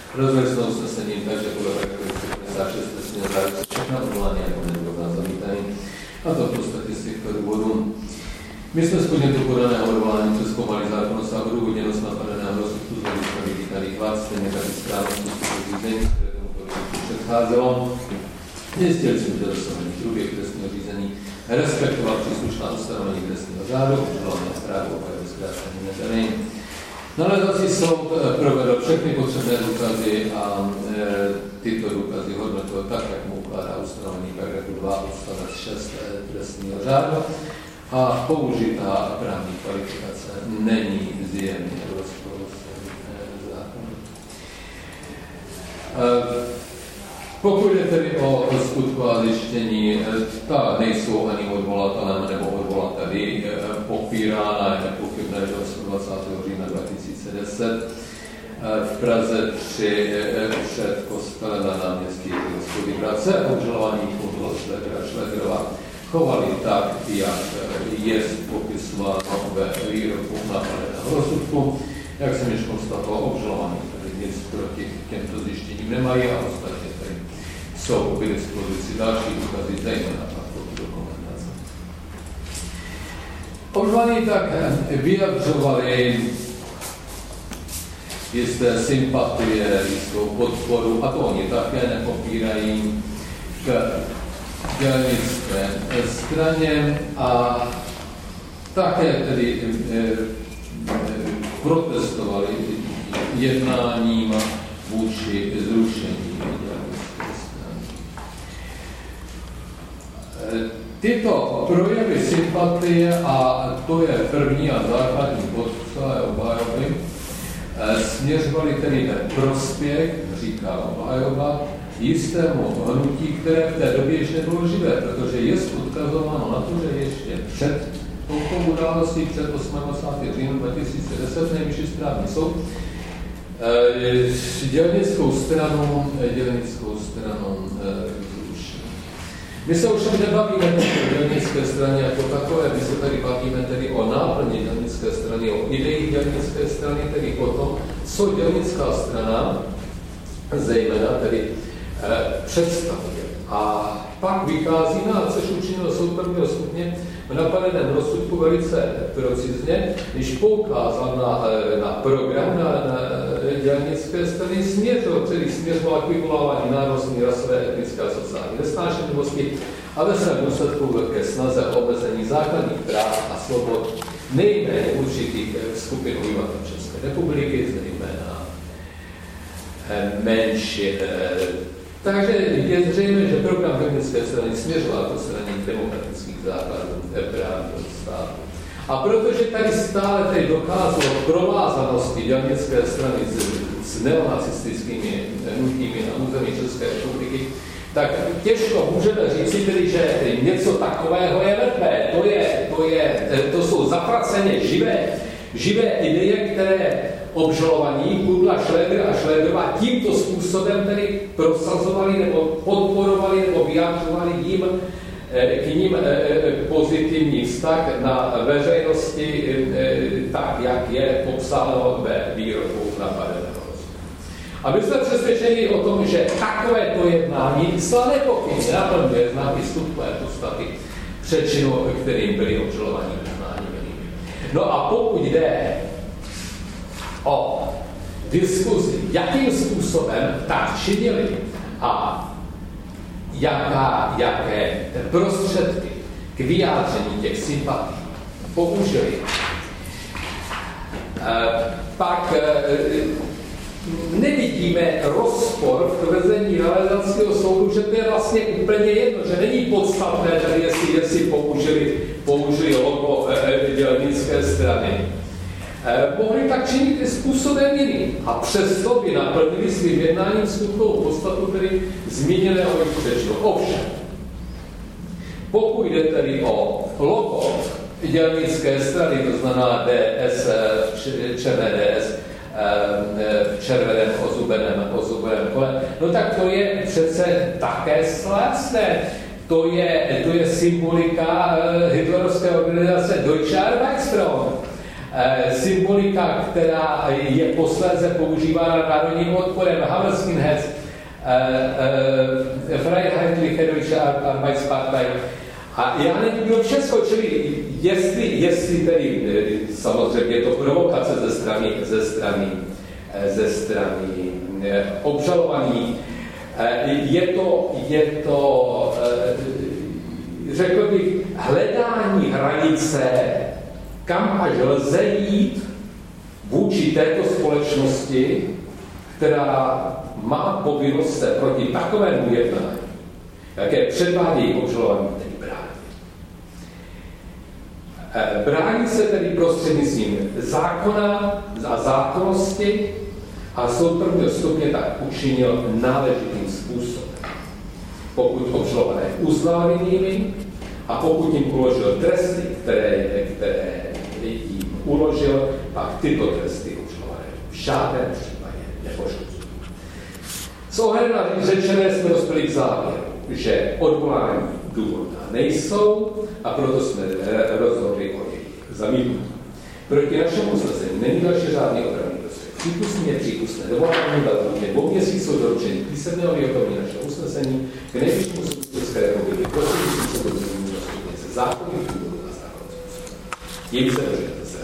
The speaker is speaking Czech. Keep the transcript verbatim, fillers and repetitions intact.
rozhodli usnesením, takže podle paragrafu padesát šest trestního řádu se všechna odvolání jako nedůvodná zamítají. A to v podstatě z těchto důvodů. My jsme z podnětu podaného odvolání přezkoumali zákonnost a odůvodněnost napadeného rozsudku z hlediska vytýkaných vlád, stejně tak i správnost řízení, které tomuto rozsudku předcházelo. Zjistili jsme, že dosavadní průběh trestního řízení respektoval příslušná ustanovení trestního řádu, obžalované právo obhajoby zkrácení nedaný. Nalézací soud provedl všechny potřebné důkazy a e, tyto důkazy hodnotil tak, jak mu ukládá ustanovení paragrafu dva odstavec šest trestního řádu. A použitá právní kvalifikace není zjevně v rozporu s zákonem. Pokud je tedy o skutková zjištění, ta nejsou ani odvolatelem nebo odvolateli popírána, je nepochybné, že dvacátého října dva tisíce deset v Praze tři před kostelem na náměstí Hospody Hradce obžalovaní Kudlo Šlegra Šlegrová chovali tak, jak je popisováno ve výroku napadeného rozsudku. Jak jsem již konstatoval, obžalovaní tady nic proti těmto zjištěním nemají a ostatně tady jsou k dispozici další důkazy, zejména proti dokumentace. Obžalovaní tak vyjadřovali jisté sympatie, jistou podporu, a to oni také nepopírají, k dělnické straně a také tedy e, e, protestovali jednáním vůči zrušení dělnické strany. E, tyto projevy sympatie, a to je první a základní bod celé obhajoby, e, směřovaly tedy ve prospěch, říká obhajoba, jistému hnutí, které v té době ještě nebylo živé, protože je odkazováno na to, že ještě před touto událostí, před dvacátého osmého října dva tisíce deset, Nejvyšší správní soud e, dělnickou stranu, dělnickou stranu zrušil. My se už nebavíme o dělnické straně jako takové, my se tady bavíme tedy o náplni dělnické strany, o ideích dělnické strany, tedy o tom, co dělnická strana, zejména tedy představuje. A pak vychází na, což učinil soud prvního stupně, v napadeném rozsudku velice precizně, když poukázal na, na program na, na dělnické strany, směřoval, který směřoval k vyvolávání národní, rasové, etnické a sociální nesnášenlivosti a ve svém důsledku ke snaze o omezení základních práv a svobod nejméně určitých skupin obyvatel České republiky, zejména menšin. Takže je zřejmé, že program dělnické strany směřoval k odstranění demokratických základů právního státu. A protože tady stále tady docházelo k provázanosti dělnické strany s, s neonacistickými hnutími na území České republiky, tak těžko můžeme říct tedy, že něco takového je mrtvé. To, je, to, je, to jsou zapraceně živé, živé ideje, které obžalovaní Kudla, Šlegr a Šlegrová tímto způsobem tedy prosazovali nebo podporovali nebo vyjádřovali jim k ním pozitivní vztah na veřejnosti tak, jak je popsáno ve výroku napadeného rozsudku. A my jsme přesvědčeni o tom, že takovéto jednání zcela nepochybně naplňuje známky skutkové podstaty přečinu, kterým byli obžalovaní uznáni. No a pokud jde o diskuzi, jakým způsobem tak činili a jaká, jaké prostředky k vyjádření těch sympatí použili, pak nevidíme rozpor v tvrzení nalézavského soudu, že to je vlastně úplně jedno, že není podstatné, tady jestli, jestli použili, použili logo dělnické strany. Mohli tak činit i způsobem jiným a přesto by naplnili svým jednáním skutkovou podstatu, tedy zmíněného přečinu. Ovšem, pokud jde tedy o logo dělnické strany, to znamená D S, černé D S, v červeném ozubeném, ozubeném kole, no tak to je přece také slasné. To je, to je symbolika hitlerovské organizace Deutsche Arbeitsfront. symbolika, která je posléze používána národním odporem, Hammerskinheads, Freiheitliche Deutsche Arbeitspartei. A já nevím, kdo všechno, čili jestli, jestli tedy, samozřejmě je to provokace ze strany, ze strany, ze strany obžalovaných, je to, je to, řekl bych, hledání hranice, kam až lze jít vůči této společnosti, která má povinnost se proti takovému jednání, jaké předvádějí obžalovaní, tedy brání. Brání se tedy prostřednictvím zákona a zákonnosti a soud prvního stupně tak učinil náležitým způsobem. Pokud obžalované uznal vinnými a pokud jim uložil tresty, které, které jim uložil, pak tyto tresty obžalované v žádném případě nepoškozují. S ohledem na řečené jsme dospěli k závěru, že odvolání důvodná nejsou a proto jsme rozhodli o jejich zamítnutí. Proti našemu usnesení není další žádný opravný prostředek. Přípustný je přípustné dovolání datum je dvou měsíců doručení písemného vyhotovení našeho usnesení k nejvyššímu soudu České republiky prostřednictvím soudu se zákonných důvodů a zákonných způsobů. Jím se dožijete se.